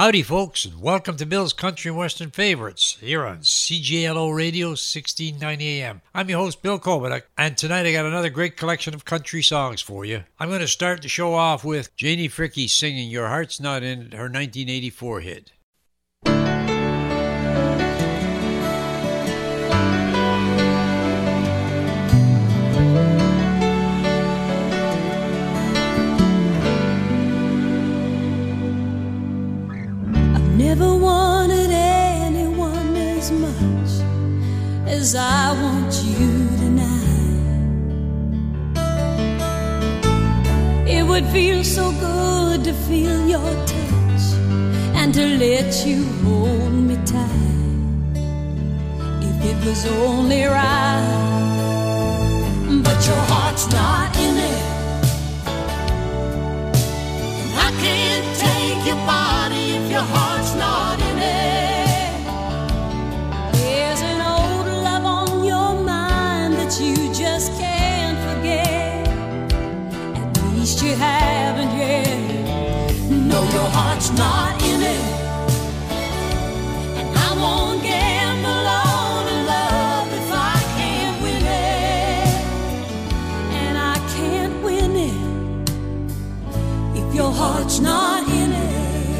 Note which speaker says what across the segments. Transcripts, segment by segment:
Speaker 1: Howdy, folks, and welcome to Bill's Country and Western Favorites here on CJLO Radio 1690 AM. I'm your host, Bill Kovac, and tonight I got another great collection of country songs for you. I'm going to start the show off with Janie Fricke singing Your Heart's Not In It, her 1984 hit.
Speaker 2: Never wanted anyone as much as I want you tonight. It would feel so good to feel your touch and to let you hold me tight, if it was only right. But your heart's not in it, and I can't take your body if your heart's not in it. There's an old love on your mind that you just can't forget. At least you haven't yet. No, your heart's not in it, and I won't gamble on a love if I can't win it. And I can't win it if your heart's not in it.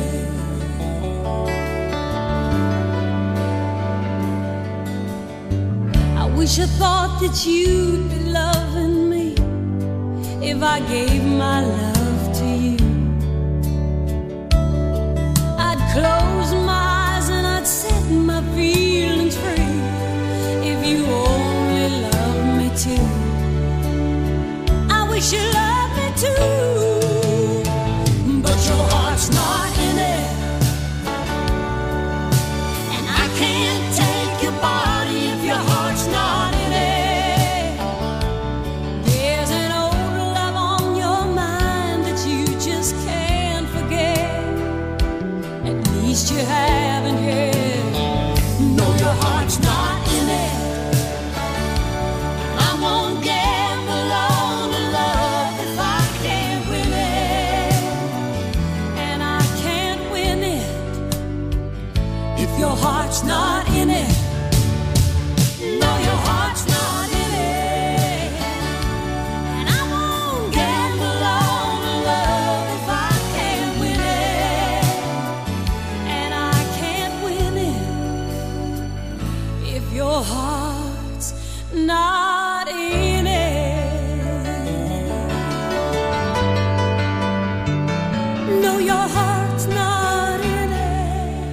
Speaker 2: I wish I thought that you'd be loving me if I gave my love to you. I'd close my eyes and I'd set my feelings free if you only loved me too. I wish you loved me too, but your heart's not in it, and I can't take your body if your heart's not in it. There's an old love on your mind that you just can't forget. At least you haven't yet. No, your heart's not in it, and I won't gamble on a love if I can't win it. And I can't win it if your heart's not in it. No, your heart's not in it, and I won't gamble on a love if I can't win it. And I can't win it if your heart's not in it. No, your heart's not in it.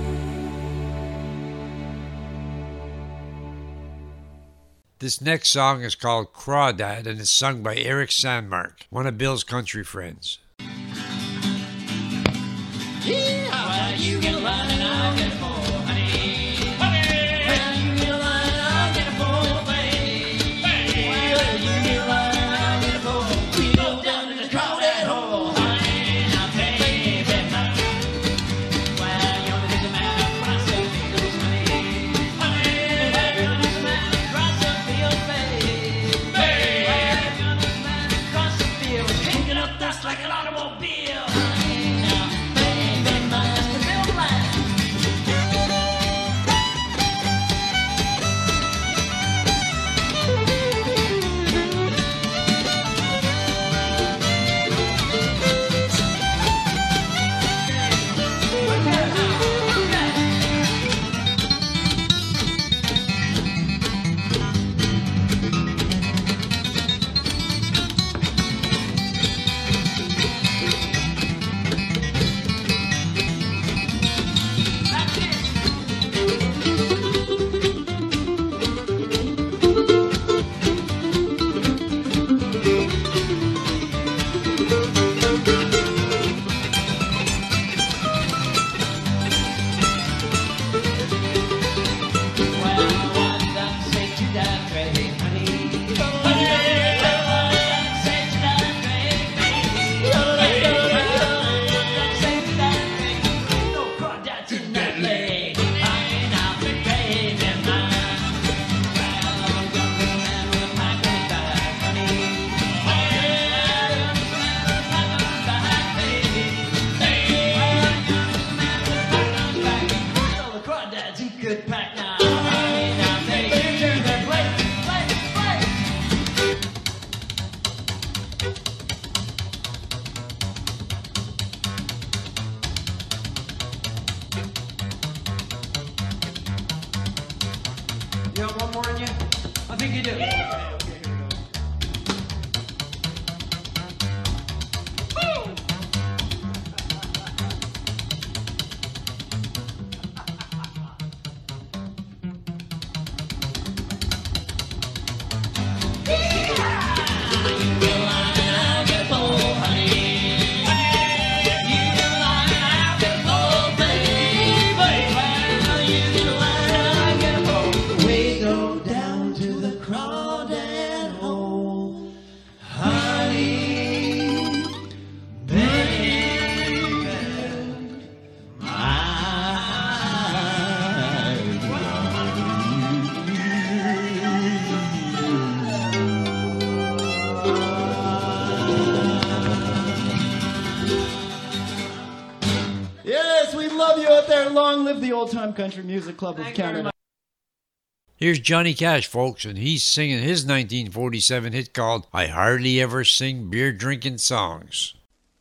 Speaker 1: This next song is called Crawdad and is sung by Eric Sandmark, one of Bill's country friends.
Speaker 3: Well, you get a line and I'll get a four, honey. Well, you get a line and I'll get a four, babe. Well, you get a line and I'll get a four. We go down to the Crawdad hole, honey. Now, baby, well, you're the busy man across the fields, honey. Well, you're the busy man across the fields, babe. Well, you're the busy man across the fields, kicking up dust like an you do.
Speaker 4: We go down to the crawdad hole, honey, baby,
Speaker 5: Yes, we love you out there. Long live the Old Time Country Music Club of Canada.
Speaker 1: Here's Johnny Cash, folks, and he's singing his 1947 hit called I Hardly Ever Sing Beer Drinking Songs.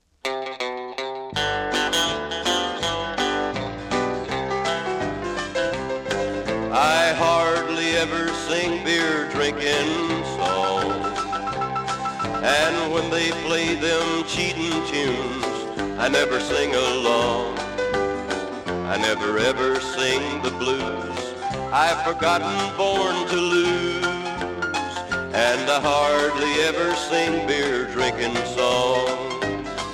Speaker 6: I hardly ever sing beer drinking songs, and when they play them cheating tunes, I never sing along. I never ever sing the blues. I've forgotten born to lose, and I hardly ever sing beer drinking songs.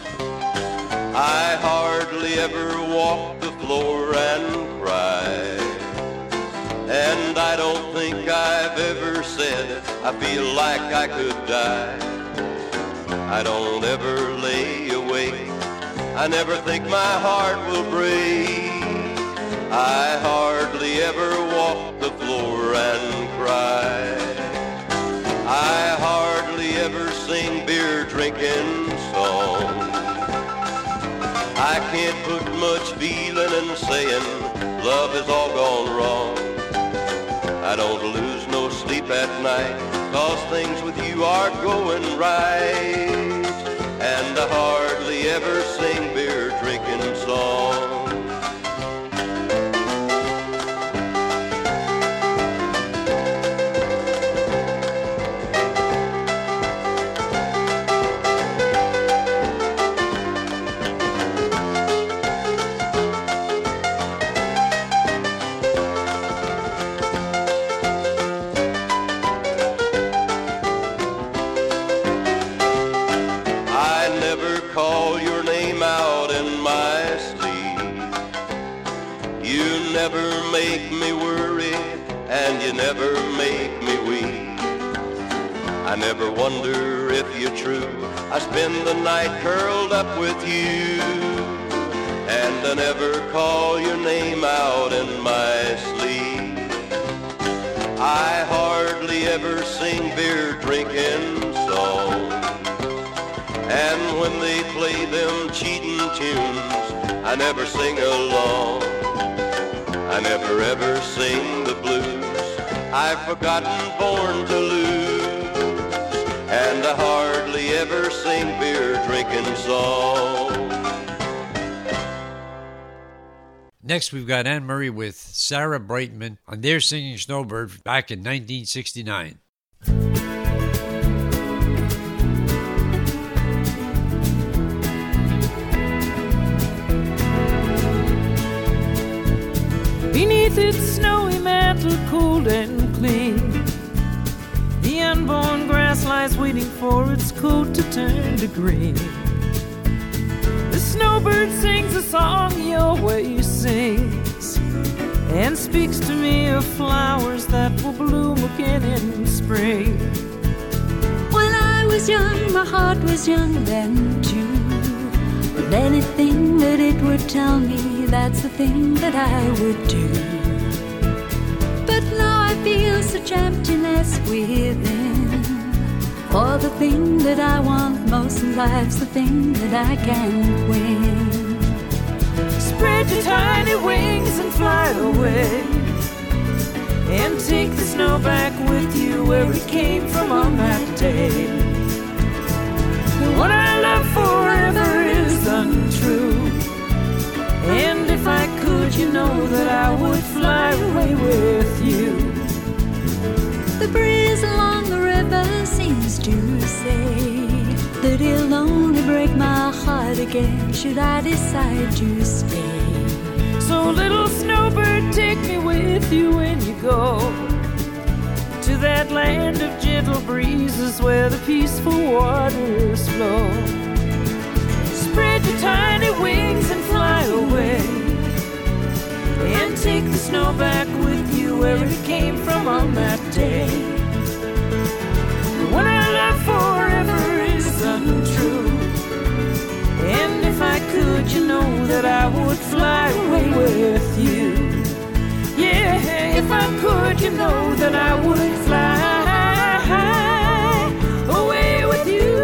Speaker 6: I hardly ever walk the floor and cry, and I don't think I've ever said I feel like I could die. I don't ever lay awake, I never think my heart will break. I hardly ever walk the floor and cry. I hardly ever sing beer drinking songs. I can't put much feeling in saying love has all gone wrong. I don't lose no sleep at night, 'cause things with you are going right. And I hardly ever sing beer drinking songs. Call your name out in my sleep. You never make me worry, and you never make me weep. I never wonder if you're true. I spend the night curled up with you, and I never call your name out in my sleep. I hardly ever sing beer drinking songs, and when they play them cheating tunes, I never sing along. I never ever sing the blues. I've forgotten born to lose, and I hardly ever sing beer drinking songs.
Speaker 1: Next, we've got Anne Murray with Sarah Brightman on their singing Snowbird back in 1969.
Speaker 7: Beneath its snowy mantle, cold and clean, the unborn grass lies waiting for its coat to turn to green. The snowbird sings a song he always sings, and speaks to me of flowers that will bloom again in spring.
Speaker 2: When I was young, my heart was young then too. And anything that it would tell me, that's the thing that I would do. But now I feel such emptiness within, for the thing that I want most in life's the thing that I can't win.
Speaker 7: Spread your tiny wings and fly away, and take the snow back with you where it came from on that day. What I love forever is untrue, and if I could, you know that I would fly away with you.
Speaker 2: The breeze break my heart again should I decide to stay.
Speaker 7: So little snowbird, take me with you when you go to that land of gentle breezes where the peaceful waters flow. Spread your tiny wings and fly away, and take the snow back with you where it came from on that day. When our love forever is untrue, and if I could, you know that I would fly away with you. Yeah, if I could, you know that I would fly away with you.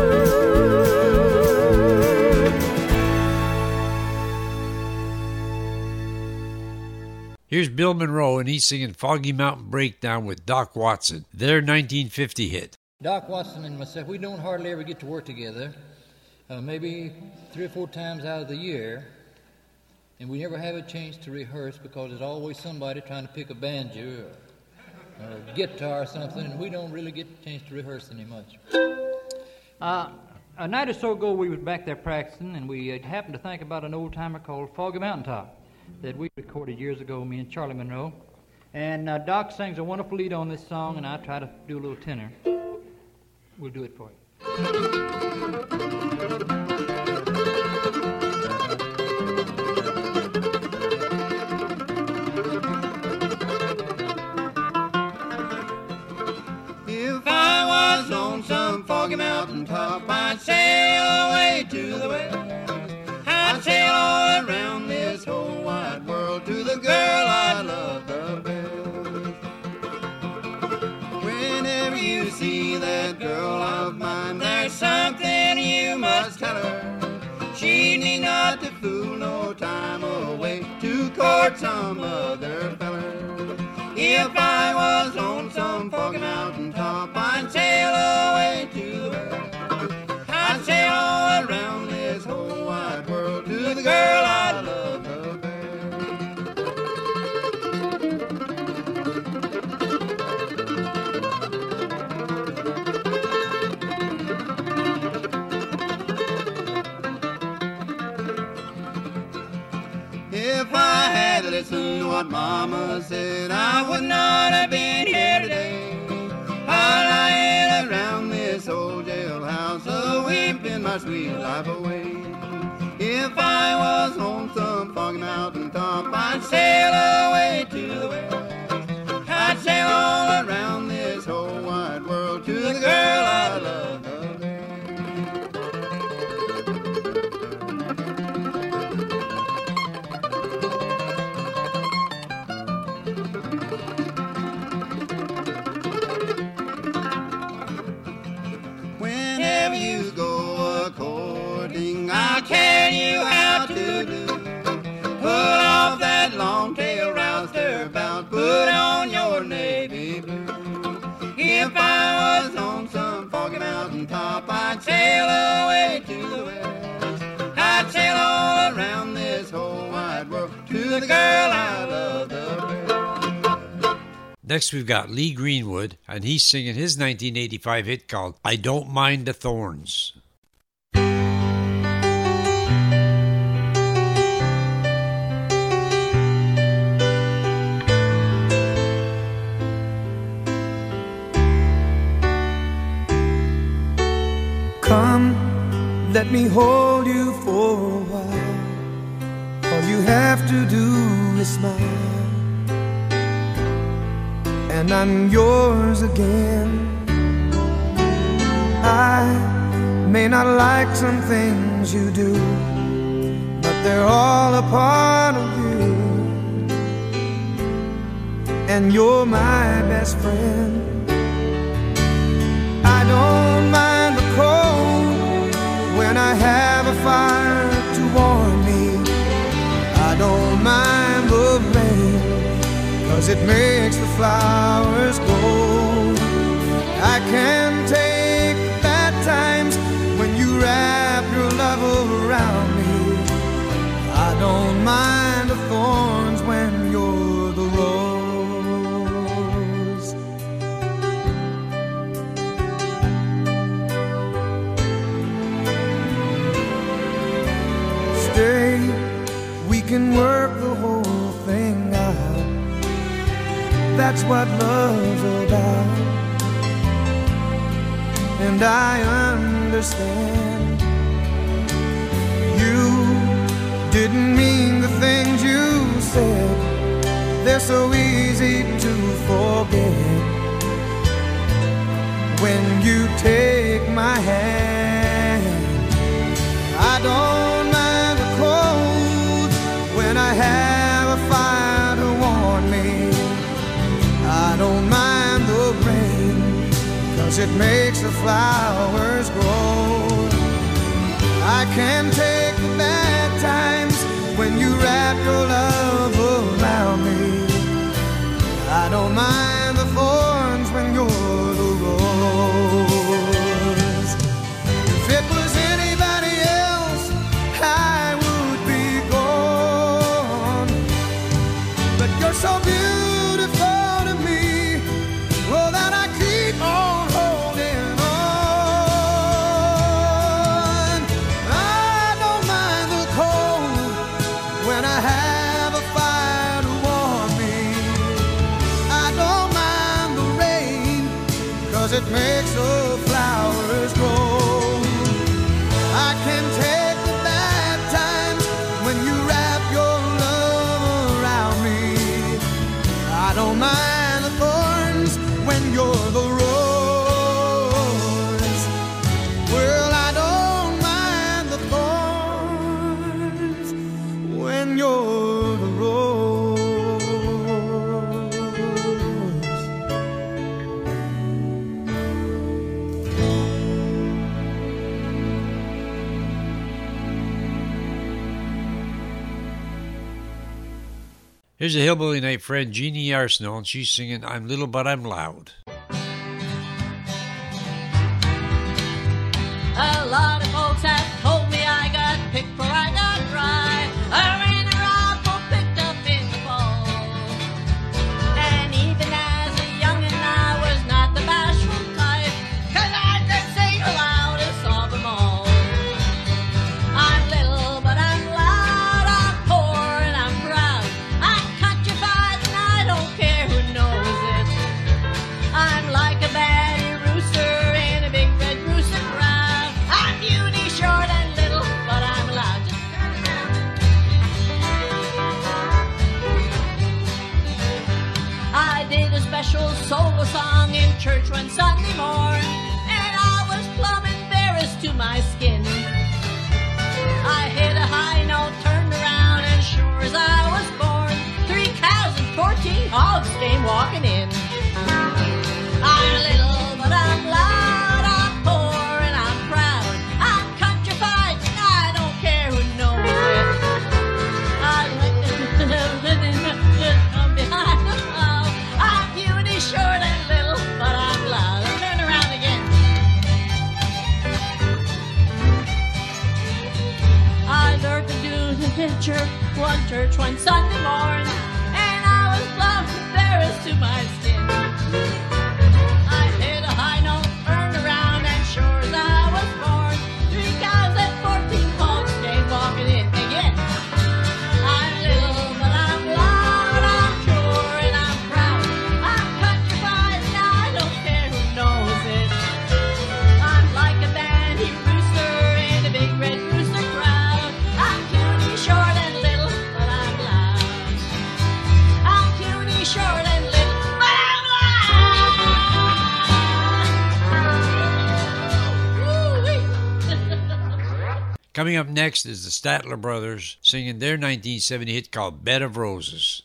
Speaker 1: Here's Bill Monroe, and he's singing Foggy Mountain Breakdown with Doc Watson, their 1950 hit.
Speaker 8: Doc Watson and myself, we don't hardly ever get to work together, maybe 3 or 4 times out of the year, and we never have a chance to rehearse because there's always somebody trying to pick a banjo or a guitar or something, and we don't really get a chance to rehearse any much. A night or so ago, we was back there practicing, and we happened to think about an old-timer called Foggy Mountaintop that we recorded years ago, me and Charlie Monroe. And Doc sings a wonderful lead on this song, and I try to do a little tenor. We'll do it for you.
Speaker 3: If I was on some foggy mountaintop, I'd sail away to the west. I'd sail all around this whole wide world to the girl I love the best. Whenever you see that girl of mine, there's something you must tell her. She need not to fool no time away to court some other feller. If I was on some foggy mountaintop, I'd sail away to the west. I'd sail all around this whole wide world to the girl I love the best. If I had listened to what Mama said, I would not have been here today. I'm lying around this old jailhouse, a-weeping my sweet life away. If I was on some foggy mountaintop, I'd sail away to the west. I'd sail all around this whole wide world to the girl I love the best. Whenever you go a-courting, I'll tell you how to do. Pull off that long tail roustabout, put on your navy blue. If I was on some foggy mountaintop, I'd sail away to the west. I'd sail all around this whole wide world to the girl I love the best.
Speaker 1: Next, we've got Lee Greenwood, and he's singing his 1985 hit called I Don't Mind the Thorns.
Speaker 9: Come, let me hold you for a while. All you have to do is smile, and I'm yours again. I may not like some things you do, but they're all a part of you, and you're my best friend. I don't mind the cold when I have a fire to warm me. I don't mind the rain, 'cause it makes the flowers grow. I can take bad times when you wrap your love around me. I don't mind the thorns when you're the rose. can work the whole thing out. That's what love's about. And I understand you didn't mean the things you said. They're so easy to forget when you take my hand. I don't mind the cold when I have a fire to warm me. I don't mind the rain, 'cause it makes the flowers grow. I can take the bad times when you wrap your love around me. I don't mind the thorns when you're the rose. If it was anybody else, I would be gone. But you're so beautiful to me, oh, that I keep on holding on. I don't mind the cold when I have a fire to warm me. I don't mind the rain, 'cause it makes the flowers grow. I can take the bad times when you wrap your love around me. I don't mind the thorns when you're the rose. Well, I don't mind the thorns when you're the rose.
Speaker 1: Here's a hillbilly night friend, Jeannie Arsenault, and she's singing I'm Little But I'm Loud.
Speaker 2: A lot of folks have told me I got picked for I got dry. I ran around for picked up in the fall. And even as a youngin' I was not the bashful type, 'cause I could sing the loudest of them all. I'm little but I'm loud, I'm poor and I'm proud. I'm countrified and I don't care who knows it. I'm like a batty rooster in a big red rooster crowd. I'm beauty short and little, but I'm loud. Just turn around. I did a special solo song in church one Sunday morn, and I was plumb embarrassed to my skin. I hit a high note, turned around, and sure as I was born, 3 cows and 14 hogs came walking in. I'm little, but I'm loud, I'm poor, and I'm proud. I'm countrified, and I don't care who knows it. I'm behind the plow. I'm beauty short and little, but I'm loud. Turn around again. I learned to do the picture one church one Sunday morning, and I was plumb embarrassed to my skin. I hit a high note, turned around, and sure as I was born, 3 cows and 14 hogs came walking in again. I'm little, but I'm loud, I'm pure, and I'm proud. I'm countrified, and I don't care who knows it. I'm like a banty rooster in a big red rooster crowd. I'm puny, short, and little, but I'm loud. I'm puny, short, and little, but I'm loud.
Speaker 1: Coming up next is the Statler Brothers singing their 1970 hit called Bed of Roses.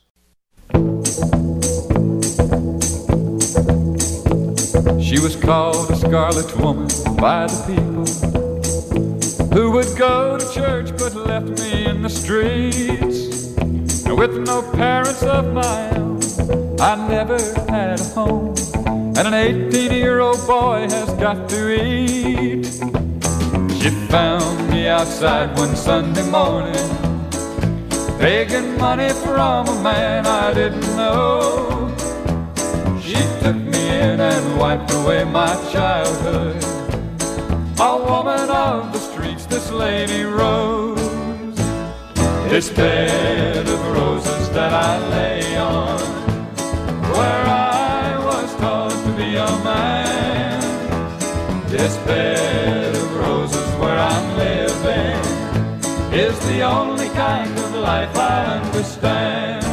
Speaker 10: She was called a scarlet woman by the people who would go to church but left me in the streets. And with no parents of my own, I never had a home, and an 18-year-old boy has got to eat. She found me outside one Sunday morning, begging money from a man I didn't know. She took me in and wiped away my childhood. A woman of the streets, this lady Rose. this bed of roses that I lay on, where I was taught to be a man. This bed of roses where I'm living is the only kind of life I understand.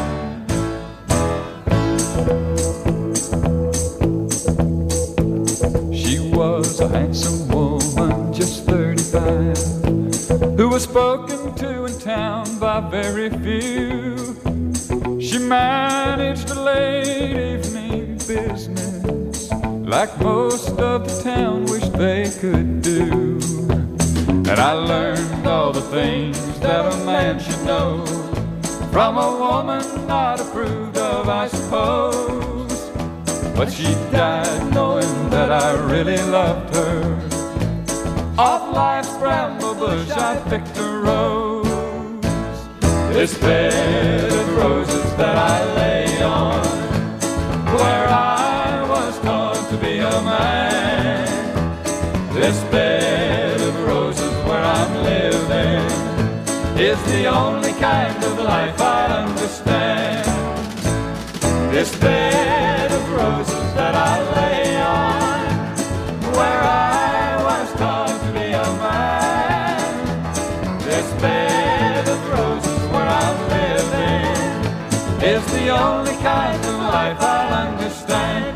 Speaker 10: She was a handsome woman, just 35, who was spoken to in town by very few. She managed a late evening business like most of the town wished they could do. And I learned all the things that a man should know from a woman not approved of, I suppose. But she died knowing that I really loved her. Off life's bramble bush I picked a rose. This bed of roses that I lay on, where I was taught to be a man. This bed of roses where I'm living is the only kind of life I understand. This bed of roses that I lay on, where I was taught to be a man. This bed of roses where I'm living is the only kind of life I'll understand.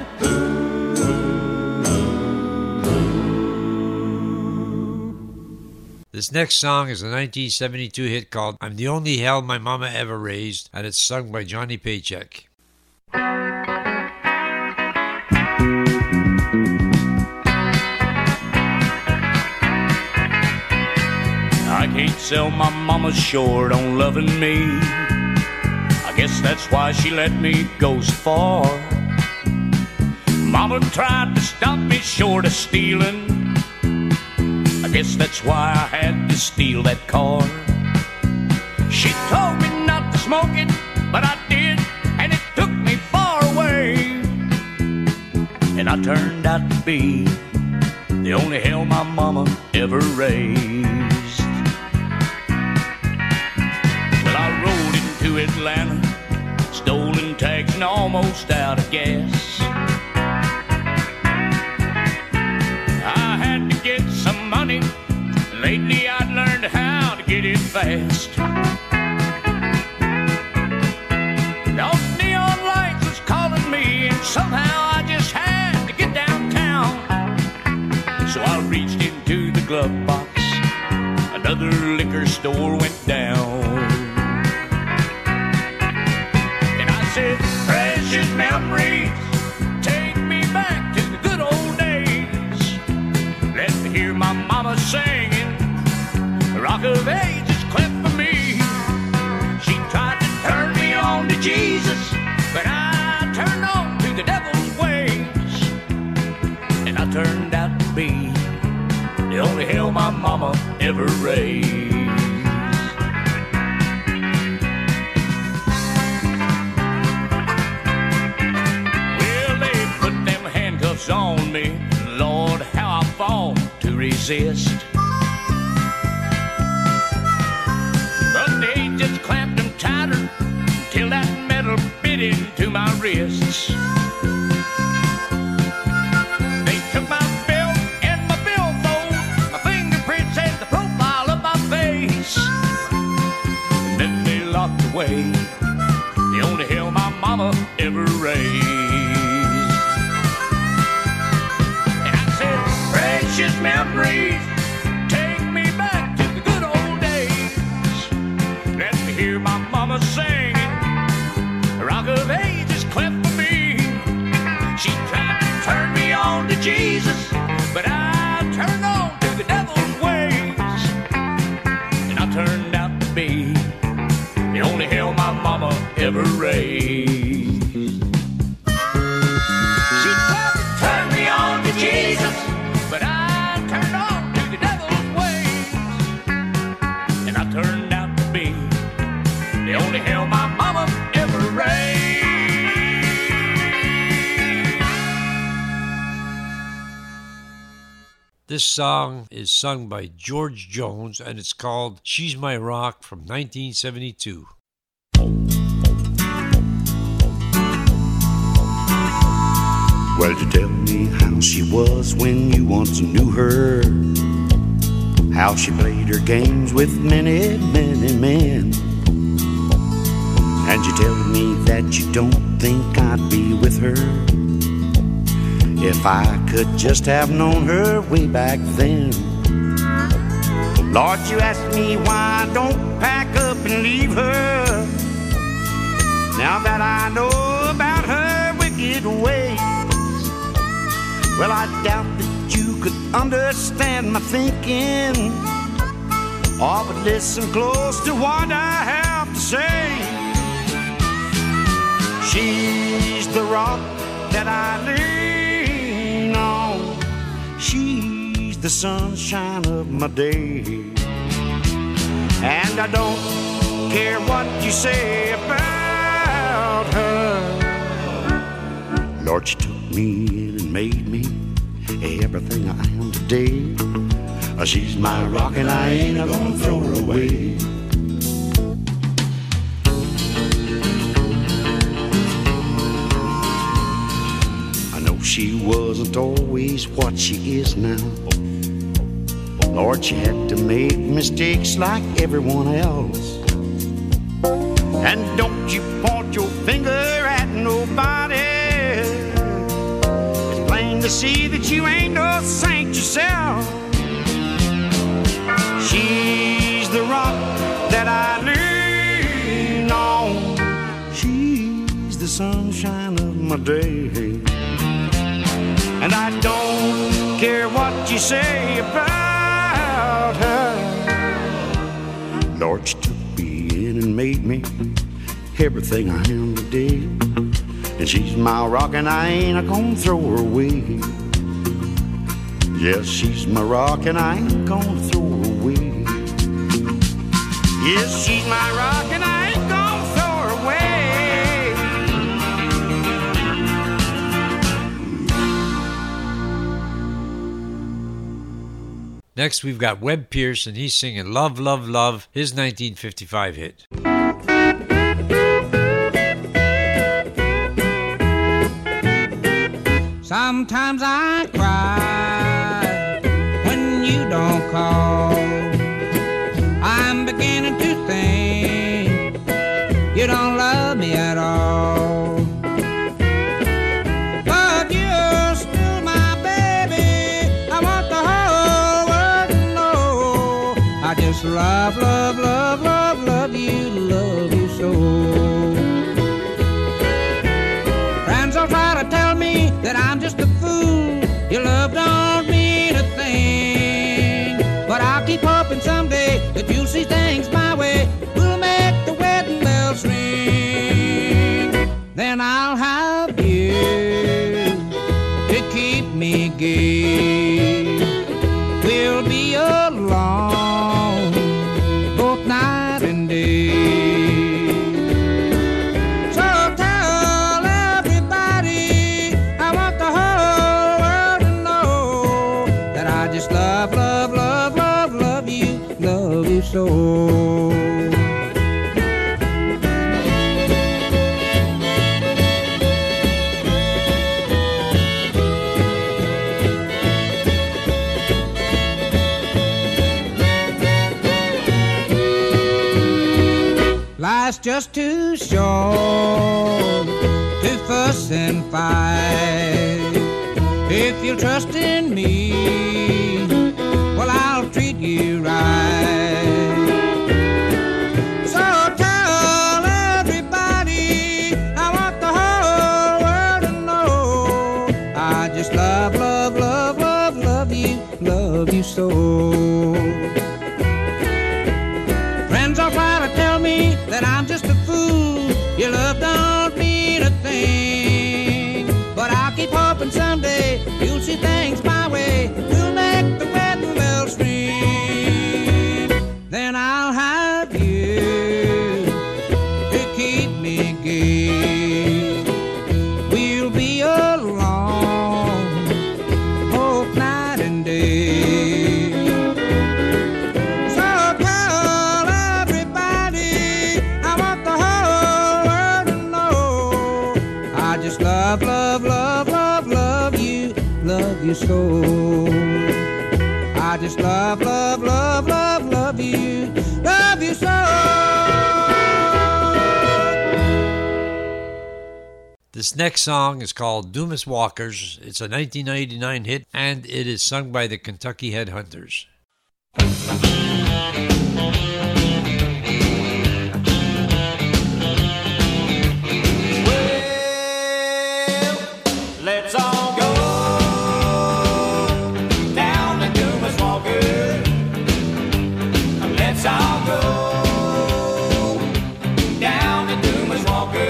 Speaker 1: This next song is a 1972 hit called I'm the Only Hell My Mama Ever Raised, and it's sung by Johnny Paycheck.
Speaker 11: I can't sell my mama short on loving me. I guess that's why she let me go so far. Mama tried to stop me short of stealing. I guess that's why I had to steal that car. She told me not to smoke it, but I did, and it took me far away. And I turned out to be the only hell my mama ever raised. Well, I rolled into Atlanta, stolen tags and almost out of gas. I had to get some money. Lately I'd learned how to get it fast. Those neon lights was calling me, and somehow I just had to get downtown. So I reached into the glove box. Another liquor store went down. And I said, precious memories, take me back to the good old days. Let me hear my mama singing, Rock of Ages cleft for me. She tried to turn me on to Jesus, but I turned on to the devil's ways. And I turned out to be the only hell my mama ever raised. Well, they put them handcuffs on me. Lord, how I fought to resist. But they just clamped them tighter till that metal bit into my wrists. They took my belt and my billfold, my fingerprints and the profile of my face. And then they locked away the only hell my mama ever raised. And I said, precious memories, take me back to the good old days. Let me hear my mama singing, Rock of Ages cleft for me. She tried to turn me on to Jesus, but I turned on to the devil's ways. And I turned out to be the only hell my mama ever raised. She tried to turn me on to Jesus, but I turned on to the devil's ways. And I turned out to be the only hell my mama ever raised.
Speaker 1: This song is sung by George Jones, and it's called She's My Rock from 1972.
Speaker 12: Well, you tell me how she was when you once knew her, how she played her games with many, many men. And you tell me that you don't think I'd be with her if I could just have known her way back then. Lord, you ask me why I don't pack up and leave her, now that I know about her wicked ways. Well, I doubt that you could understand my thinking, oh, but listen close to what I have to say. She's the rock that I lean on, she's the sunshine of my day, and I don't care what you say about her. Lord, she took me in and made me everything I am today. She's my rock and I ain't gonna throw her away. I know she wasn't always what she is now. Lord, she had to make mistakes like everyone else. And don't you point your finger at nobody, to see that you ain't no saint yourself. She's the rock that I lean on, she's the sunshine of my day, and I don't care what you say about her. Lord, she took me in and made me everything I am today, and she's my rock and I ain't gonna throw her away. Yes, she's my rock and I ain't gonna throw her away. Yes, she's my rock and I ain't gonna throw her
Speaker 1: away. Next, we've got Webb Pierce, and he's singing Love, Love, Love, his 1955 hit.
Speaker 13: Sometimes I cry when you don't call. I'm beginning to think you don't love me at all. But you're still my baby, I want the whole world to know I just love, love, love, love, love you so. Friends will try to tell me that I'm just a fool, your love don't mean a thing, but I'll keep hoping someday that you'll see things my way. We'll make the wedding bells ring, then I'll have you to keep me gay. We'll be alone both night and day. So life's just too short to fuss and fight. If you'll trust in me, well, I'll treat you right. So friends are trying to tell me that I'm just a fool, your love don't mean a thing, but I'll keep hoping someday you'll see things my way. We'll make the wedding bells ring, then I'll have you to keep me gay. We'll be alone both night and day. you so. I just love, love, love, love, love you so.
Speaker 1: This next song is called Dumas Walkers. It's a 1999 hit, and it is sung by the Kentucky Headhunters.
Speaker 11: Let's all go down to Dumas Walker. Let's all go down to Dumas Walker.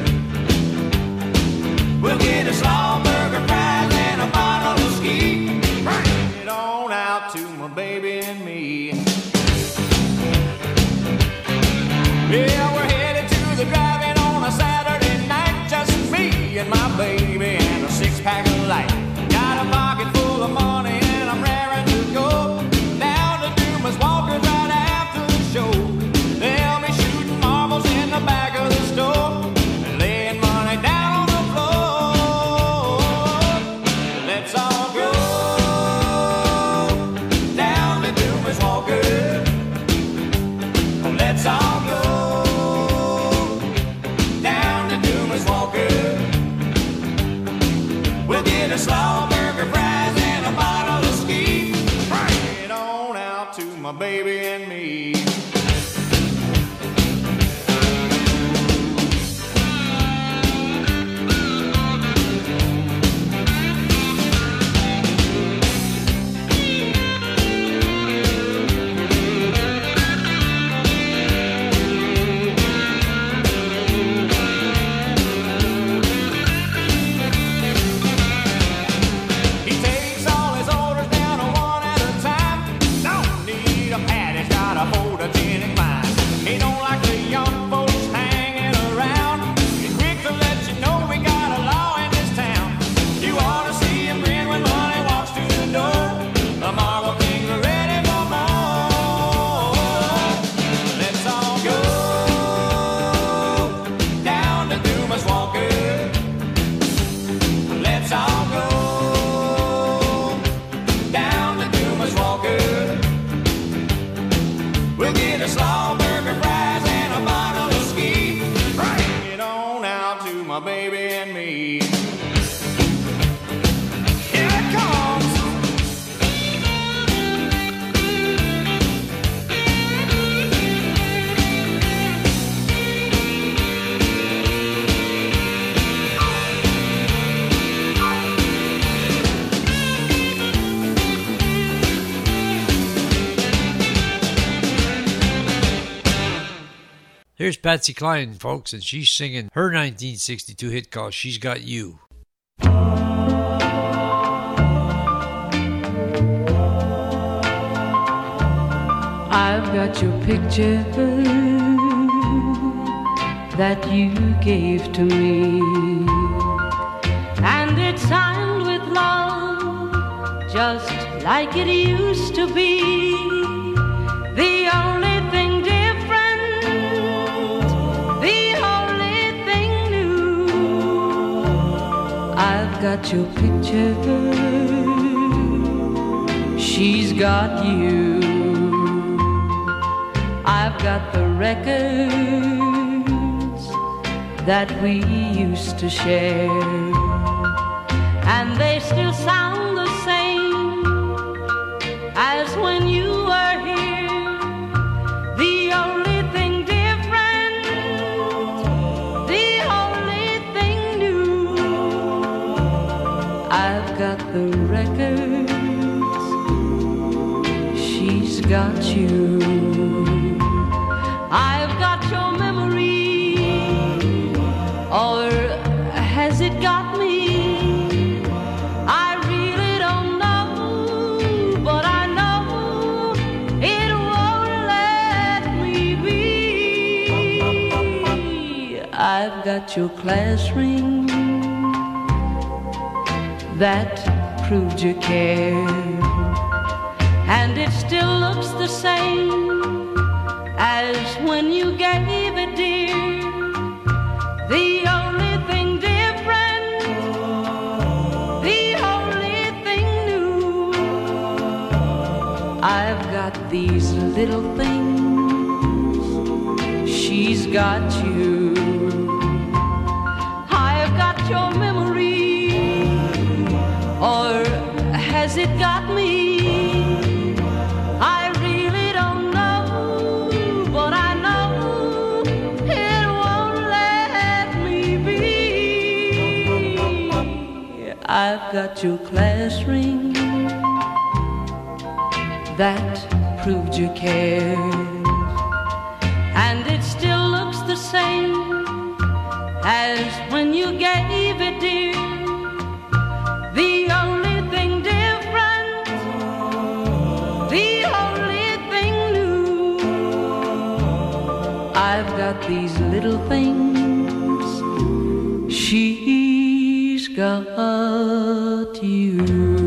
Speaker 11: We'll get a slaw burger, fries, and a bottle of ski. Bring it on out to my baby and me. Yeah, we're headed to the drive-in on a Saturday night. Just me and my baby and a six-pack of light. Got a pocket full of money and I'm raring to go down to Dumas Walker right after the show. They'll be shooting marbles in the back of the store and laying money down on the floor. Let's all go down to Dumas Walker. Let's all go down to Dumas Walker. We'll get a slaw burger, fries, and a bottle of ski. Bring it on out to my baby and me. He takes all his orders down one at a time. Don't need a pad, he's got a photogenic mind. He don't like the young folks hanging around. He's quick to let you know we got a law in this town. You ought to see him grin when money walks through the door. The Marble Kings are ready for more. Let's all go down to Dumas Walker. Let's all go down to Dumas Walker. We'll get a slaw burger, fries, and a bottle of ski. Bring it on out to my baby and me. Here it comes.
Speaker 1: Here's Patsy Cline, folks, and she's singing her 1962 hit called She's Got You.
Speaker 7: I've got your picture that you gave to me, and it's signed with love, just like it used to be. The only thing different, the only thing new, I've got your picture, she's got you. I've got the records that we used to share, and they still sound the same as when you were here. The only thing different, the only thing new, I've got the records, she's got you. I've got your memory, or has it got me? I really don't know, but I know it won't let me be. I've got your class ring that proved you cared, and it still looks the same as when you gave it, dear. The only thing different, the only thing these little things. She's got you. I've got your memory, or has it got me? I really don't know, but I know it won't let me be. I've got your class ring that proved you cared, and it still looks the same as when you gave it, dear. The only thing different, the only thing new, I've got these little things. She's got you.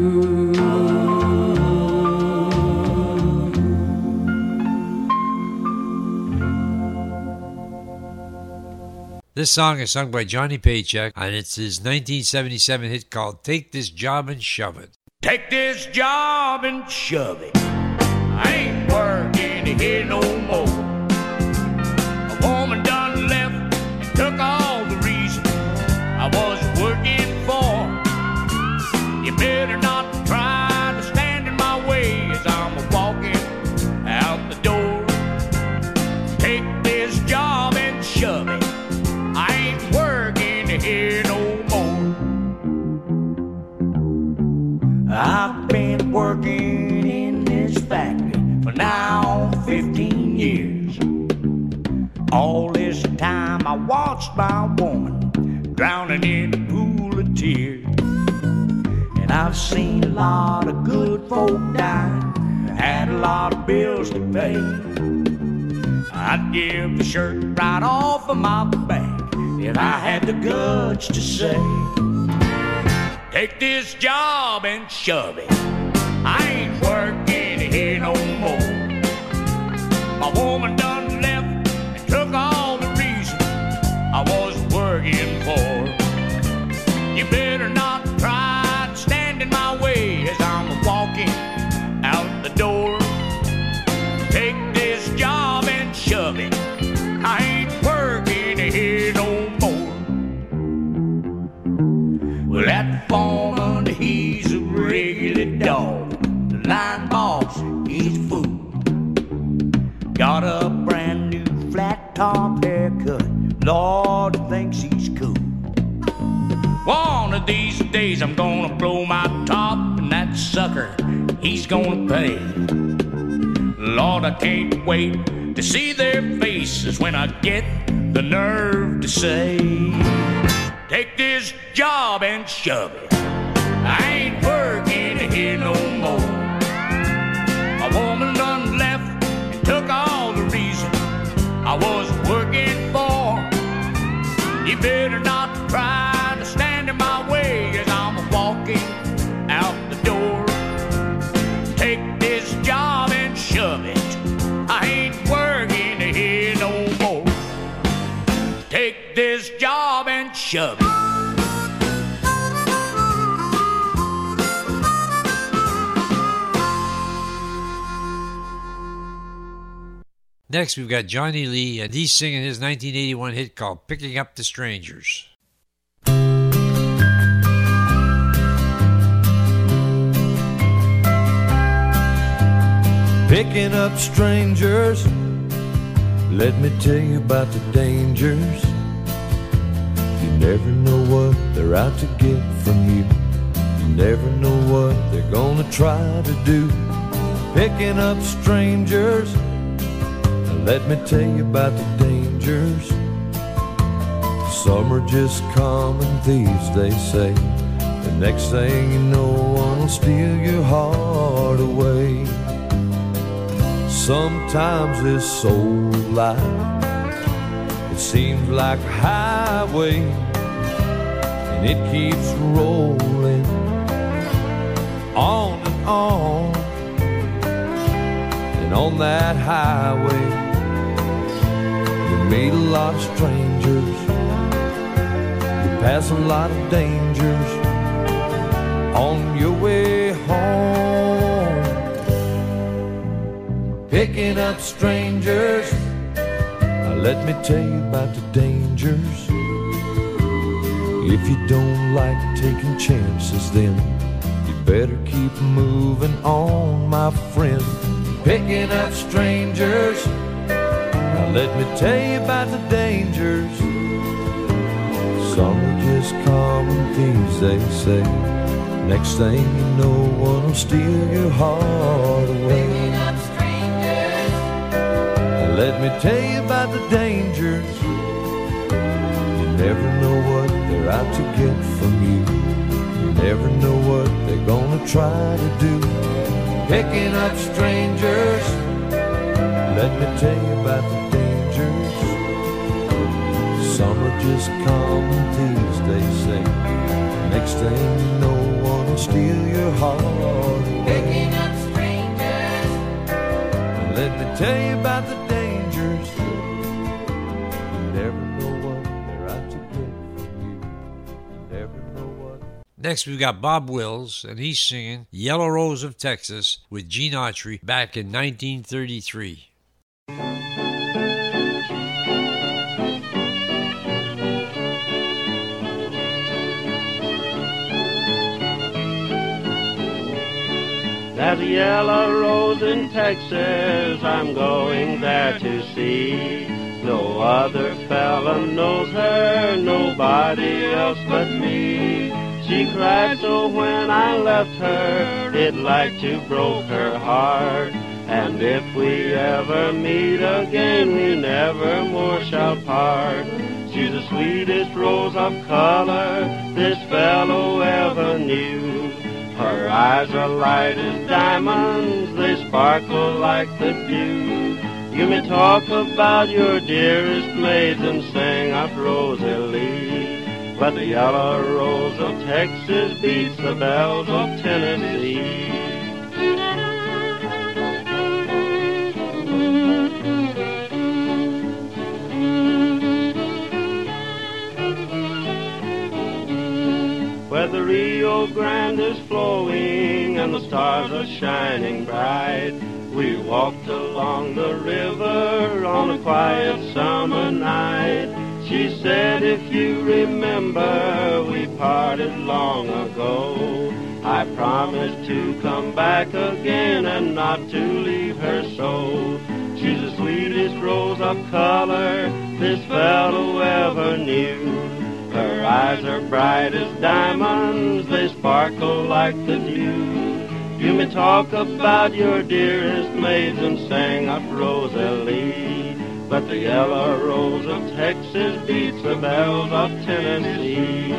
Speaker 1: This song is sung by Johnny Paycheck, and it's his 1977 hit called Take This Job and Shove It.
Speaker 11: Take this job and shove it. I ain't working here no more. A woman done left and took all the reason I was working for. You better not try to stand in my way as I'm walking out the door. Take this job and shove it. I ain't working here no more. I've been working in this factory for now 15 years. All this time I watched my woman drowning in a pool of tears. And I've seen a lot of good folk die, had a lot of bills to pay. I'd give the shirt right off of my back if I had the guts to say, take this job and shove it. I ain't working here no more. My woman done left and took all the reason I was working for. You better not try to stand in my way as I'm walking out the door. Take this job and shove it. I ain't working here no more. Well, that foreman, he's a regular dog. The line boss, he's a fool. Got a brand new flat top haircut. Lord, he thinks he's cool. One of these days I'm gonna blow my top, and that sucker, he's gonna pay. Lord, I can't wait to see their faces when I get the nerve to say, take this job and shove it. I ain't working here no more. A woman done left and took all the reason I was working for. You better not try to stand in my way as I'm walking out the door. Take this job and shove it. I ain't working here no more. Take this job and shove it.
Speaker 1: Next, we've got Johnny Lee, and he's singing his 1981 hit called Picking Up the Strangers.
Speaker 14: Picking up strangers, let me tell you about the dangers. You never know what they're out to get from you. You never know what they're gonna try to do. Picking up strangers, let me tell you about the dangers. Some are just common thieves, they say. The next thing you know, one will steal your heart away. Sometimes this soul life, it seems like a highway, and it keeps rolling on and on. And on that highway, you meet a lot of strangers, you pass a lot of dangers on your way home. picking up strangers. Now let me tell you about the dangers. If you don't like taking chances, then you better keep moving on, my friend. Picking up strangers. Now let me tell you about the dangers. Some are just common thieves, they say. Next thing you know, one will steal your heart away. Picking up strangers. Now let me tell you about the dangers. You never know what they're out to get from you. You never know what they're gonna try to do. Picking up strangers. Let me tell you about the dangers. Some are just common thieves, they say. Next thing you know, one will steal your heart away. Picking up strangers. Let me tell you about the dangers. You never know what they're out to get from you. You never know what.
Speaker 1: Next, we've got Bob Wills, and he's singing Yellow Rose of Texas with Gene Autry back in 1933.
Speaker 15: There's a yellow rose in Texas I'm going there to see. No other fella knows her, nobody else but me. She cried so when I left her, it like to broke her heart. And if we ever meet again, we never more shall part. She's the sweetest rose of color this fellow ever knew. Her eyes are light as diamonds, they sparkle like the dew. You may talk about your dearest maids and sing of Rosalie, but the yellow rose of Texas beats the bells of Tennessee. Where the Rio Grande is flowing and the stars are shining bright, we walked along the river on a quiet summer night. She said, if you remember, we parted long ago. I promised to come back again and not to leave her so. She's the sweetest rose of color this fellow ever knew. Her eyes are bright as diamonds, they sparkle like the dew. You may talk about your dearest maids and sing of Rosalie, but the yellow rose of Texas beats the bells of Tennessee.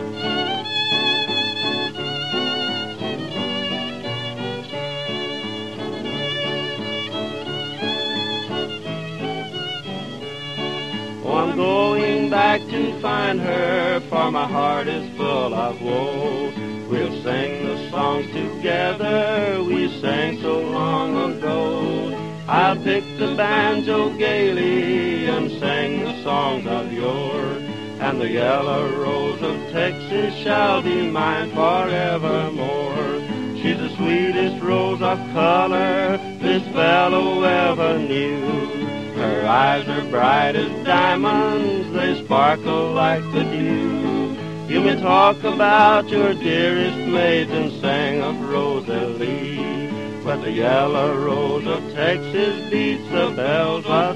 Speaker 15: Oh, I'm going back to find her, for my heart is full of woe. We'll sing the songs together we sang so long ago. I'll pick the banjo gaily and sing the songs of yore, and the yellow rose of Texas shall be mine forevermore. She's the sweetest rose of color this fellow ever knew. Her eyes are bright as diamonds, they sparkle like the dew. You may talk about your dearest maids and sing of Rosalie, but the yellow rose of Texas beats the bells of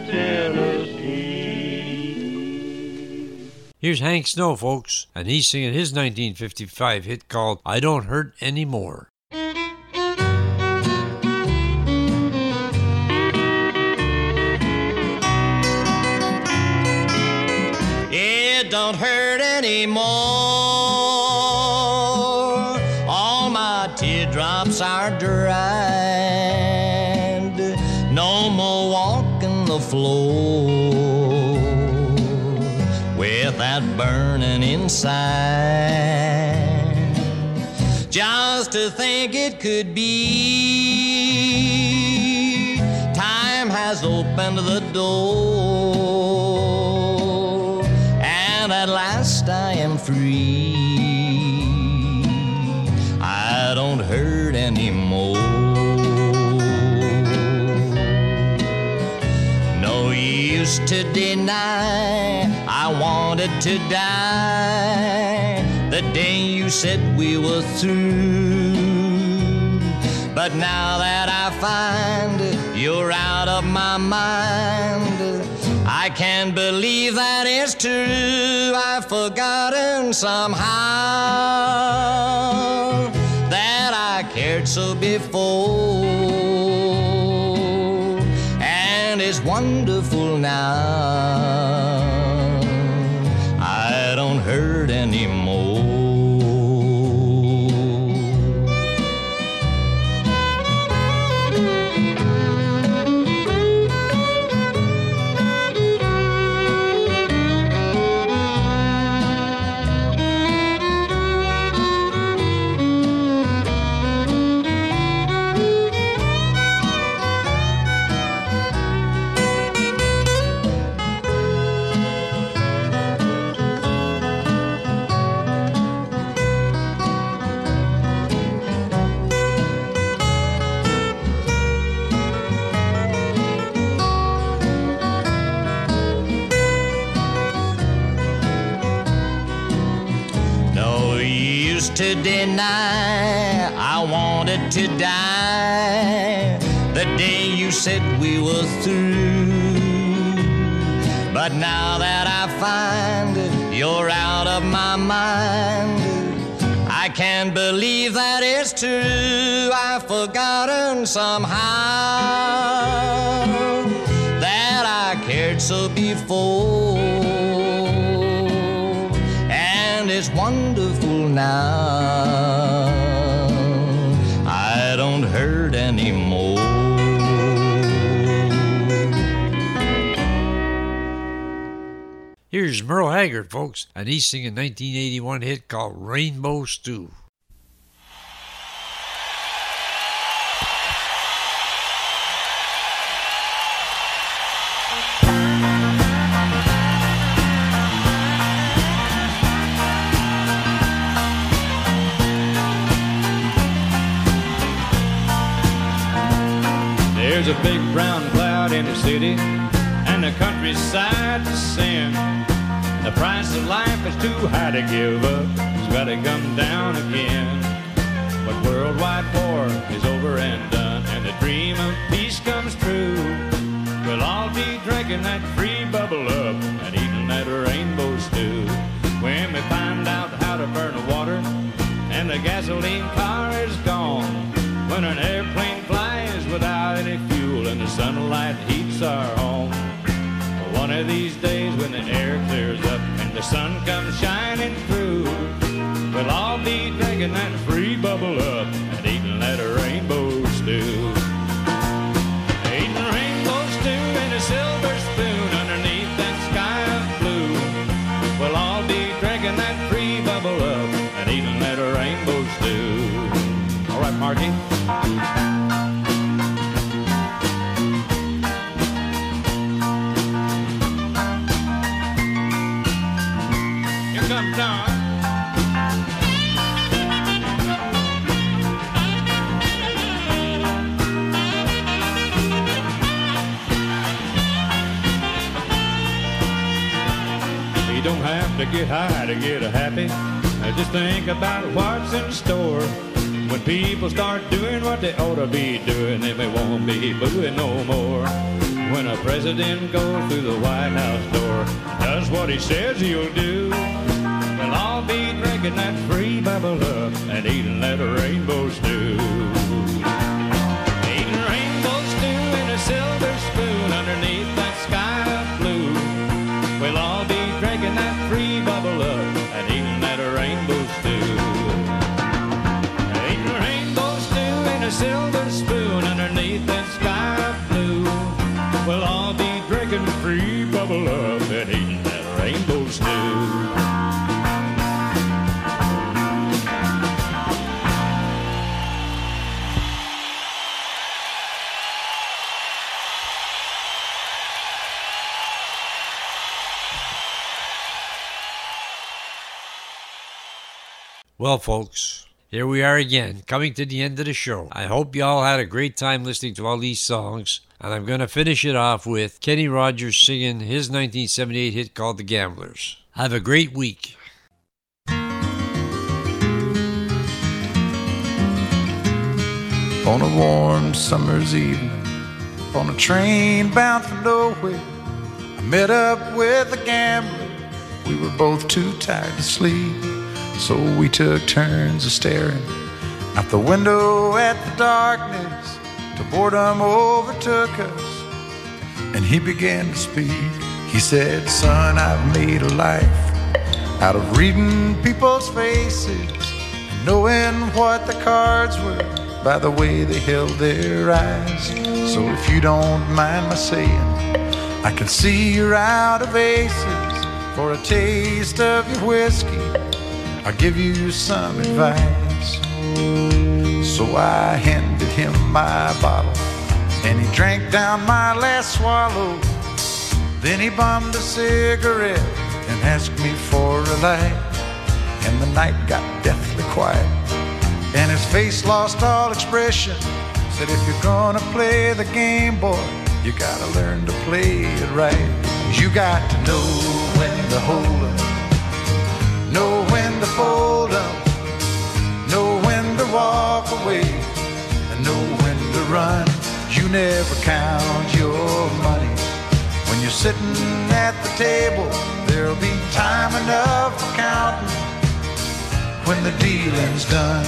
Speaker 15: Tennessee.
Speaker 1: Here's Hank Snow, folks, and he's singing his 1955 hit called I Don't Hurt Anymore.
Speaker 16: It don't hurt anymore. All my teardrops are dried. No more walking the floor with that burning inside. Just to think it could be, time has opened the door, and at last I am free. I don't hurt anymore. to deny I wanted to die the day you said we were through. But now that I find you're out of my mind, I can't believe that it's true. I've forgotten somehow that I cared so before, and it's wonderful now. I don't hurt anymore. To deny I wanted to die the day you said we were through. But now that I find you're out of my mind, I can't believe that it's true. I've forgotten somehow that I cared so before, and it's wonderful now. I don't hurt anymore.
Speaker 1: Here's Merle Haggard, folks, and he's singing a 1981 hit called Rainbow Stew.
Speaker 17: There's a big brown cloud in the city, and the countryside to sin. The price of life is too high to give up, it's gotta come down again. But worldwide war is over and done, and the dream of peace comes true. We'll all be drinking that free bubble up and eating that rainbow stew. When we find out how to burn the water and the gasoline car is gone, when an airplane flies without any fuel and the sunlight heats our home. One of these days when the air clears up and the sun comes shining through, we'll all be drinking that free bubble up and eating that rainbow stew. Eating rainbow stew in a silver spoon underneath that sky of blue. We'll all be drinking that free bubble up and eating that rainbow stew. All right, Marky. Here comes Don. You don't have to get high to get happy. Just think about what's in store. When people start doing what they ought to be doing, then we won't be booing no more. When a president goes through the White House door, does what he says he'll do, we'll all be drinking that free bubble up and eating that rainbow stew. Eating rainbow stew in a silver spoon underneath that sky of blue. We'll all be drinking that free bubble up and eating that rainbow stew. Eating rainbow stew in a silver spoon underneath that sky of blue. We'll all be drinking free bubble up and eating that rainbow stew.
Speaker 1: Well, folks, here we are again, coming to the end of the show. I hope you all had a great time listening to all these songs. And I'm going to finish it off with Kenny Rogers singing his 1978 hit called The Gamblers. Have a great week.
Speaker 18: On a warm summer's evening, on a train bound for nowhere, I met up with a gambler. We were both too tired to sleep, so we took turns of staring out the window at the darkness till boredom overtook us, and he began to speak. He said, "Son, I've made a life out of reading people's faces and knowing what the cards were by the way they held their eyes. So if you don't mind my saying, I can see you're out of aces. For a taste of your whiskey, I'll give you some advice." So I handed him my bottle, and he drank down my last swallow. Then he bummed a cigarette and asked me for a light, and the night got deathly quiet, and his face lost all expression. Said, "If you're gonna play the game, boy, you gotta learn to play it right. You got to know when to hold up, know when to fold up, know when to walk away, and know when to run. You never count your money. When you're sitting at the table, there'll be time enough for counting when the dealing's done."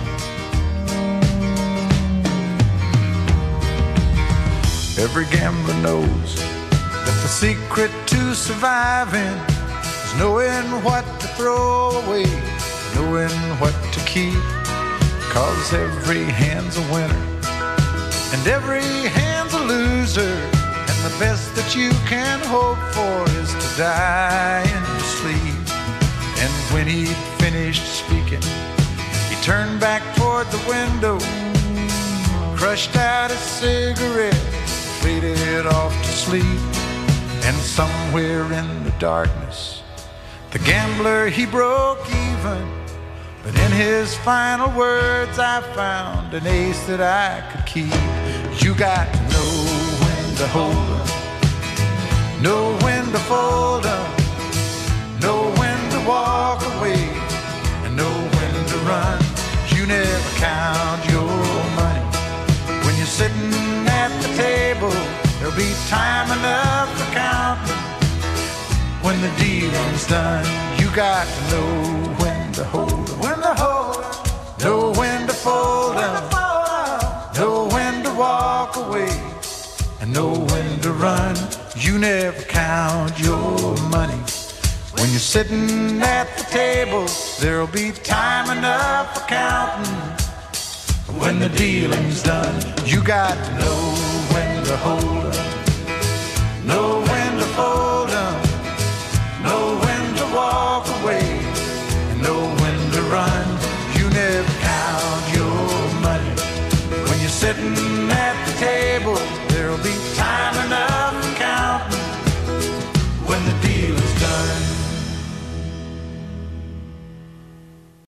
Speaker 18: Every gambler knows that the secret to surviving is knowing what to throw away, knowing what to keep. 'Cause every hand's a winner and every hand's a loser, and the best that you can hope for is to die in your sleep. And when he'd finished speaking, he turned back toward the window, crushed out his cigarette, faded off to sleep. And somewhere in the darkness, the gambler, he broke even. But in his final words, I found an ace that I could keep. You got to know when to hold up, know when to fold up, know when to walk away, and know when to run. You never count your money. When you're sitting at the table, there'll be time enough for counting when the dealing's done. You got to know when to hold up, when to hold up, know when to fold up, know when to walk away, and know when to run. You never count your money. When you're sitting at the table, there'll be time enough for counting when the dealing's done. You got to know when to hold up, know when to fold up, know when to walk away, and know when to run. You never count your money. When you're sitting at the table, there'll be time enough for counting when the deal is done.